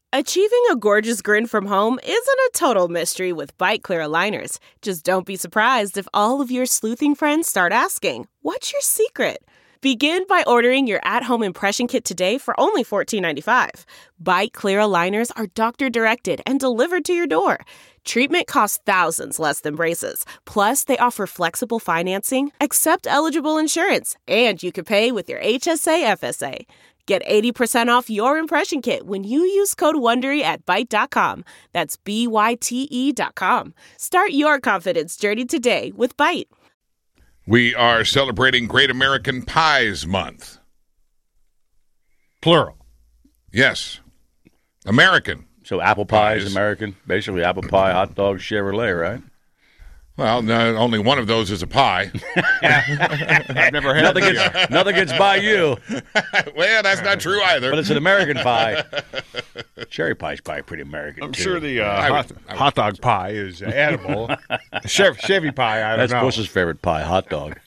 Achieving a gorgeous grin from home isn't a total mystery with Byte Clear aligners. Just don't be surprised if all of your sleuthing friends start asking, "What's your secret?" Begin by ordering your at-home impression kit today for only $14.95. Byte Clear aligners are doctor-directed and delivered to your door. Treatment costs thousands less than braces. Plus, they offer flexible financing, accept eligible insurance, and you can pay with your HSA FSA. Get 80% off your impression kit when you use code WONDERY at Byte.com. That's BYTE.com. Start your confidence journey today with Byte. We are celebrating Great American Pies Month. Plural. Yes. American. So apple pie is American. Basically, apple pie, hot dog, Chevrolet, right? Well, no, only one of those is a pie. I've never had Nothing gets by you. Well, that's not true either. But it's an American pie. Cherry pie's probably pretty American, I'm too. sure the I would- hot dog pie is edible. Chevy pie, I don't That's know. Bush's favorite pie, hot dog.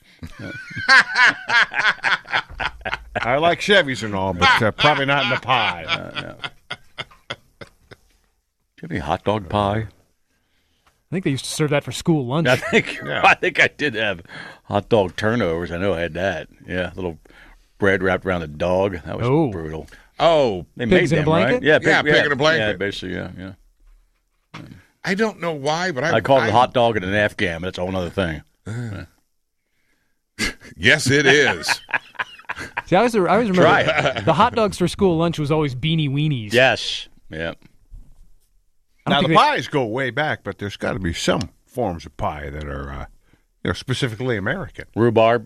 I like Chevys and all, but probably not in the pie. No. Do you have any hot dog pie? I think they used to serve that for school lunch. I think I did have hot dog turnovers. I know I had that. Yeah, little bread wrapped around a dog. That was brutal. Oh, They Pigs made in a them, right? blanket? Yeah, pig in a blanket. Yeah, basically, yeah. I don't know why, but I called it a hot dog and an Afghan, but that's a whole other thing. Yes, it is. See, I always remember Try it. the hot dogs for school lunch was always Beanie Weenies. Yes. Yeah. Now, the pies go way back, but there's got to be some forms of pie that are specifically American. Rhubarb.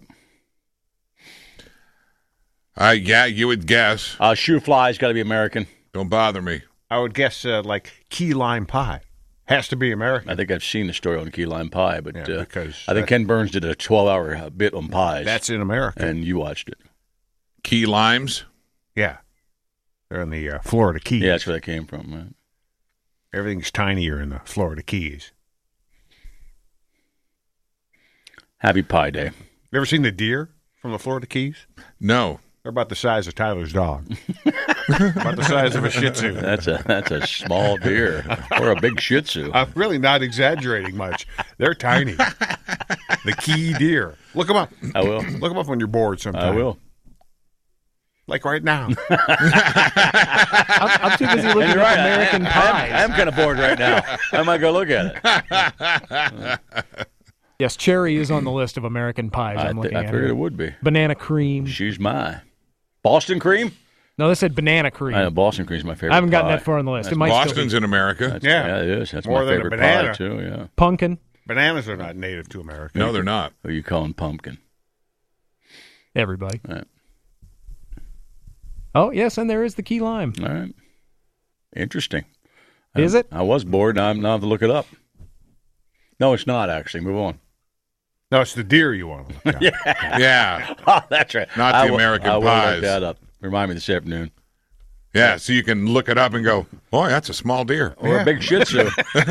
Yeah, you would guess. Shoe fly's got to be American. Don't bother me. I would guess like key lime pie has to be American. I think I've seen the story on key lime pie, but because I think Ken Burns did a 12-hour bit on pies. that's in America. And you watched it. Key limes. Yeah. They're in the Florida Keys. Yeah, that's where that came from, right? Everything's tinier in the Florida Keys. Happy Pie Day. You ever seen the deer from the Florida Keys? No. They're about the size of Tyler's dog. About the size of a Shih Tzu. That's a small deer or a big Shih Tzu. I'm really not exaggerating much. They're tiny. The key deer. Look them up. I will. Look them up when you're bored sometime. I will. Like right now. I'm too busy looking at American pies. I'm kind of bored right now. I might go look at it. Yes, cherry is on the list of American pies. I'm looking I at figured it. it would be. Banana cream. She's mine. Boston cream? No, they said banana cream. I know Boston cream's my favorite. I haven't gotten pie. that far on the list. That's It might Boston's still in America. That's, Yeah. it is. That's More my than a favorite banana. pie too. Yeah. be pumpkin. Bananas are not native to America. No, they're not. Who are you calling pumpkin? Everybody. All right. Oh, yes, and there is the key lime. All right. Interesting. Is it? I was bored. Now I have to look it up. No, it's not actually. Move on. No, it's the deer you want to look at. Yeah. Oh, that's right. Not the American I will pies. look that up. Remind me this afternoon. Yeah, so you can look it up and go, boy, that's a small deer. Or a big Shih Tzu.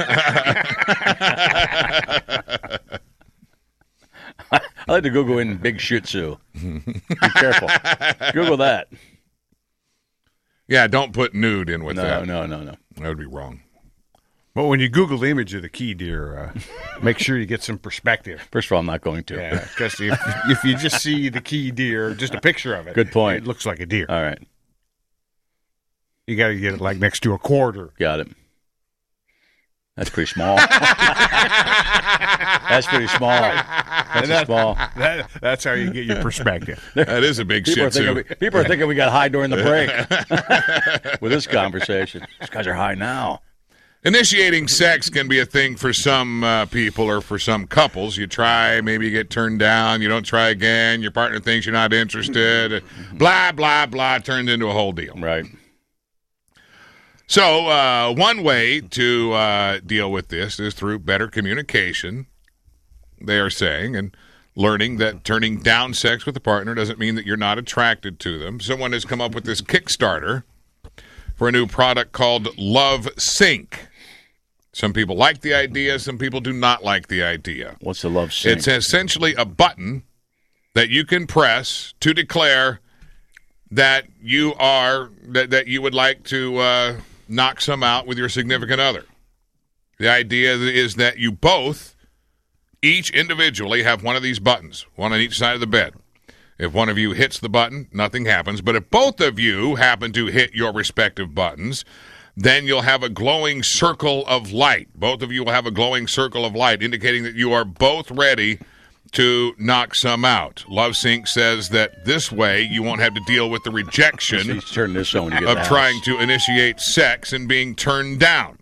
I like to Google in big Shih Tzu. Be careful. Google that. Yeah, don't put nude in with that. No. That would be wrong. But when you Google the image of the key deer, make sure you get some perspective. First of all, I'm not going to. Yeah, because if you just see the key deer, just a picture of it. Good point. It looks like a deer. All right. You got to get it like next to a quarter. Got it. That's pretty small. That's pretty small. That's small. That's how you get your perspective. That is a big Shih Tzu. People are thinking we got high during the break with this conversation. These guys are high now. Initiating sex can be a thing for some people or for some couples. You try, maybe you get turned down, you don't try again, your partner thinks you're not interested, blah, blah, blah, turned into a whole deal. Right. So one way to deal with this is through better communication, they are saying, and learning that turning down sex with a partner doesn't mean that you're not attracted to them. Someone has come up with this Kickstarter for a new product called Love Sync. Some people like the idea, some people do not like the idea. What's the Love Sync? It's essentially a button that you can press to declare that you are that you would like to knock some out with your significant other. The idea is that you both, each individually, have one of these buttons, one on each side of the bed. If one of you hits the button, nothing happens. But if both of you happen to hit your respective buttons, then you'll have a glowing circle of light. Both of you will have a glowing circle of light, indicating that you are both ready to knock some out. LoveSync says that this way you won't have to deal with the rejection He's turning this on when you get of to the trying house. to initiate sex and being turned down.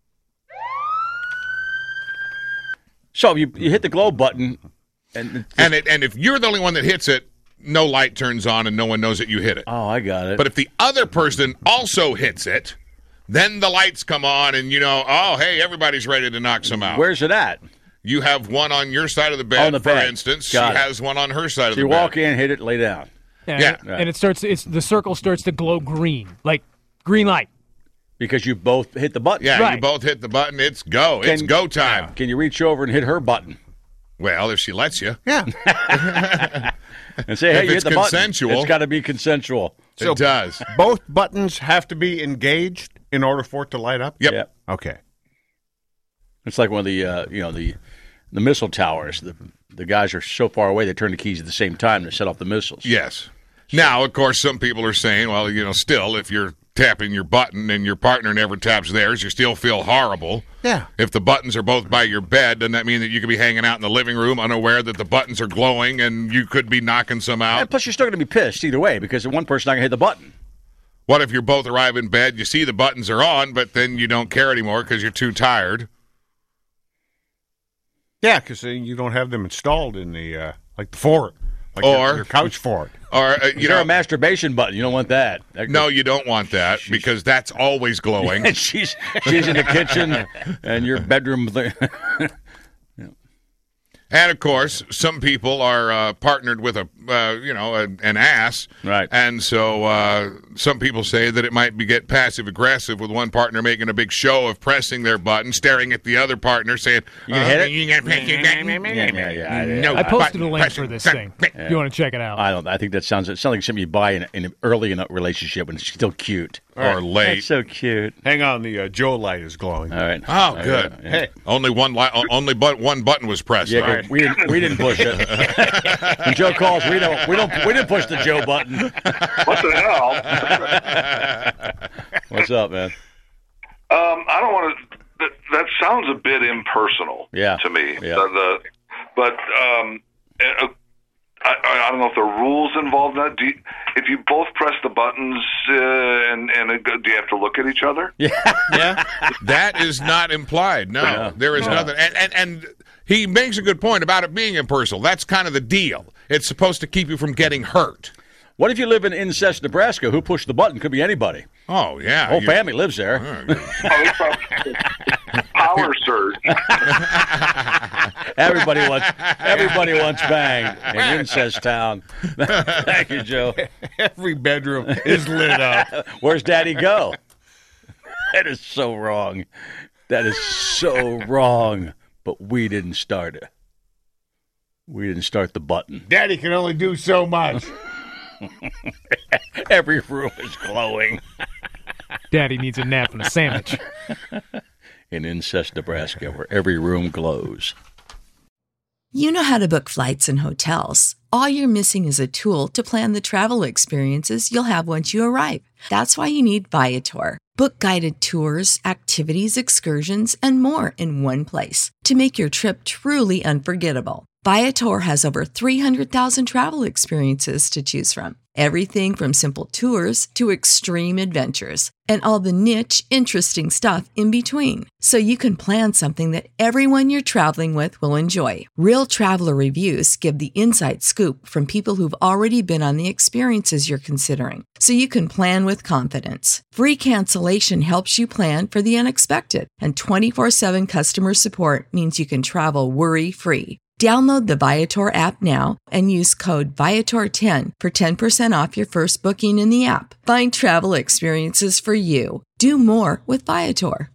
So you hit the glow button, and And if you're the only one that hits it, no light turns on and no one knows that you hit it. oh, I got it. But if the other person also hits it, then the lights come on and you know, oh, hey, everybody's ready to knock some out. Where's it at? You have one on your side of the bed, On the for bed. instance. Got She it. has one on her side of So the you bed. walk in, hit it, lay down. Yeah. And it starts. The circle starts to glow green, like green light. Because you both hit the button. Yeah, Right. you both hit the button. It's go. It's go time. Can you reach over and hit her button Well, if she lets you. Yeah. and say, hey, If you it's hit the consensual. button? It's got to be consensual. It does. Both buttons have to be engaged in order for it to light up? Yep. Yeah. Okay. It's like one of the the missile towers. The guys are so far away they turn the keys at the same time to set off the missiles. Yes. Now, of course, some people are saying, well, you know, still, if you're tapping your button and your partner never taps theirs, you still feel horrible. Yeah. If the buttons are both by your bed, doesn't that mean that you could be hanging out in the living room unaware that the buttons are glowing and you could be knocking some out? And plus, you're still going to be pissed either way because one person's not going to hit the button. What if you both arrive in bed, you see the buttons are on, but then you don't care anymore because you're too tired? Yeah, because you don't have them installed in the, like the fort. Like Or- your couch fort. Or, You know, a masturbation button. You don't want that. no, you don't want that because that's always glowing. And she's in the kitchen and your bedroom. And of course, some people are partnered with an ass, Right. And so some people say that it might get passive aggressive with one partner making a big show of pressing their button, staring at the other partner, saying, You gonna hit it? You gonna press your button?" Yeah. No, I posted button a link pressing. for this thing. If you want to check it out. I think that sounds like something you buy early in a relationship when it's still cute. Or late. That's so cute. Hang on, the Joe light is glowing. All right. Oh, good. Yeah. Hey, Only one button was pressed. Yeah, right? 'cause we didn't push it. When Joe calls, we didn't push the Joe button. What the hell? What's up, man? I don't want to. That sounds a bit impersonal to me. Yeah. I don't know if there are rules involved in that. If you both press the buttons, do you have to look at each other? Yeah, that is not implied. No, there is nothing. And he makes a good point about it being impersonal. That's kind of the deal. It's supposed to keep you from getting hurt. What if you live in Incest, Nebraska? Who pushed the button? Could be anybody. Oh, yeah. Whole family lives there. Power surge. Everybody wants banged in Incest Town. Thank you, Joe. every bedroom is lit up. Where's Daddy go? That is so wrong. That is so wrong. But we didn't start it. We didn't start the button. Daddy can only do so much. Every room is glowing. Daddy needs a nap and a sandwich. In Incest, Nebraska, where every room glows. You know how to book flights and hotels. All you're missing is a tool to plan the travel experiences you'll have once you arrive. That's why you need Viator. Book guided tours, activities, excursions, and more in one place to make your trip truly unforgettable. Viator has over 300,000 travel experiences to choose from. Everything from simple tours to extreme adventures and all the niche, interesting stuff in between. So you can plan something that everyone you're traveling with will enjoy. Real traveler reviews give the inside scoop from people who've already been on the experiences you're considering. So you can plan with confidence. Free cancellation helps you plan for the unexpected. And 24/7 customer support means you can travel worry-free. Download the Viator app now and use code Viator10 for 10% off your first booking in the app. Find travel experiences for you. Do more with Viator.